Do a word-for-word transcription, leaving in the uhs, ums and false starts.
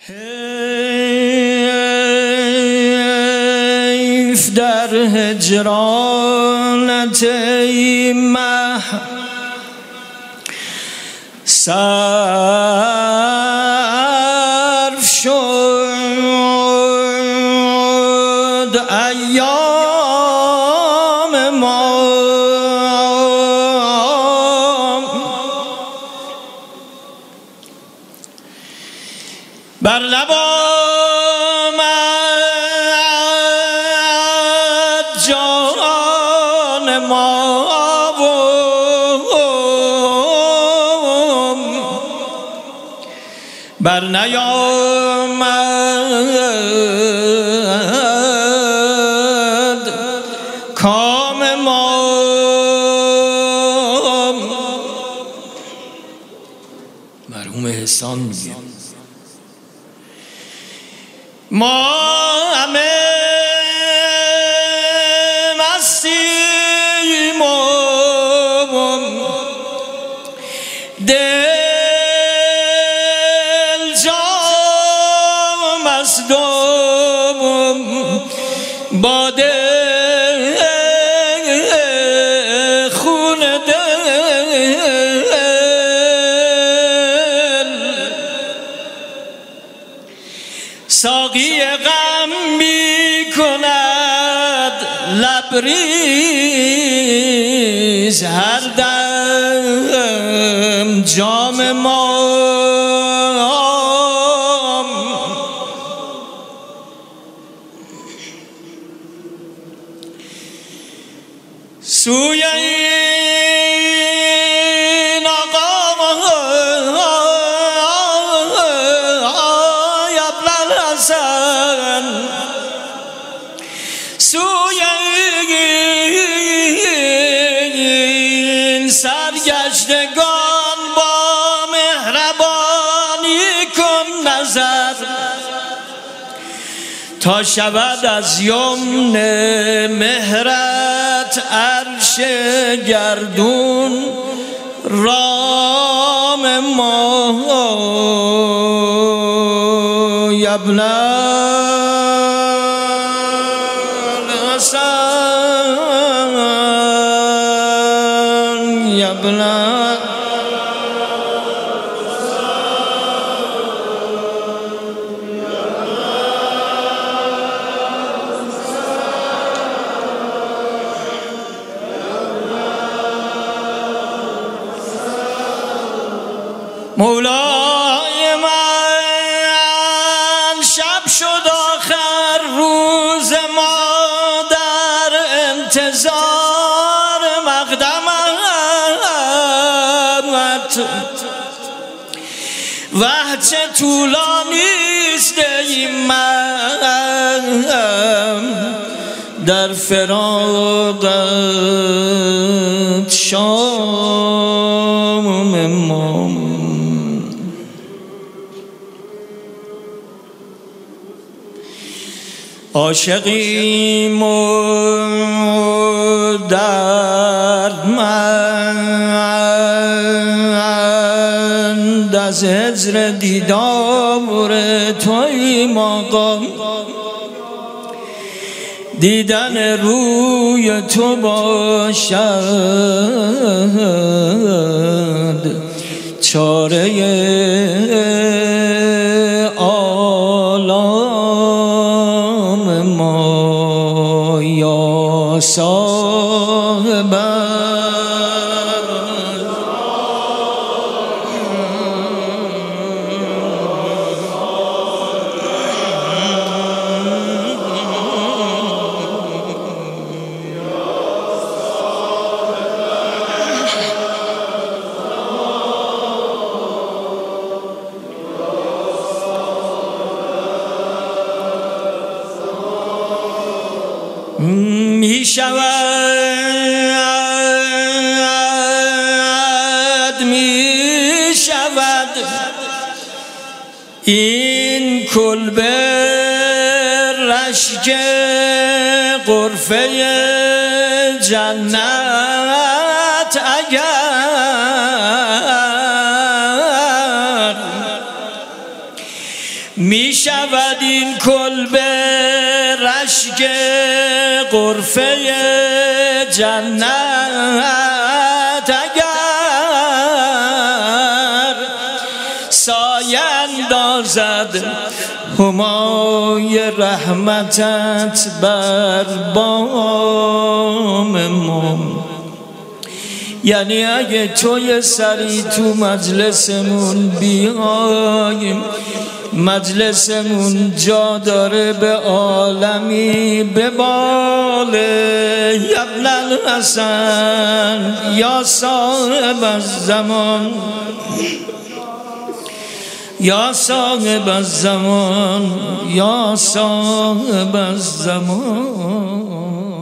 حیف در هجرانت ای مه صرف شد ایام ما بر لب آمد جان ما بر نیامد کام ما مرحوم احسان میگه ما همه مستیم و دل جام است و باده خون دل ساقی غم می کند لبریز هر دم جام ما سوی این آقا ابن الحسن سوی این سرگشتگان با مهربانی کن نظر تا شود از یمن مهرت عرش گردون رام ما ابن الحسن ابن مولای من شب شد آخر روز ما در انتظار مقدمت وه چه طولانیست ای من در فراقت شام ما عاشقیم و دردمند از هجر دیدار توییم آقا دیدن روی تو باشد چاره ما یا صاحب می شود می شود این کلبه رشک غرفه جنت اگر می شود این کلبه رشک غرفه جنت اگر سایه اندازد همای رحمتت بر بام ما. یعنی اگه تو یه سری تو مجلسمون بیایم، مجلسمون جا داره به عالمی بباله. یا ابن الحسن یا صاحب الزمان، یا صاحب الزمان، یا صاحب الزمان.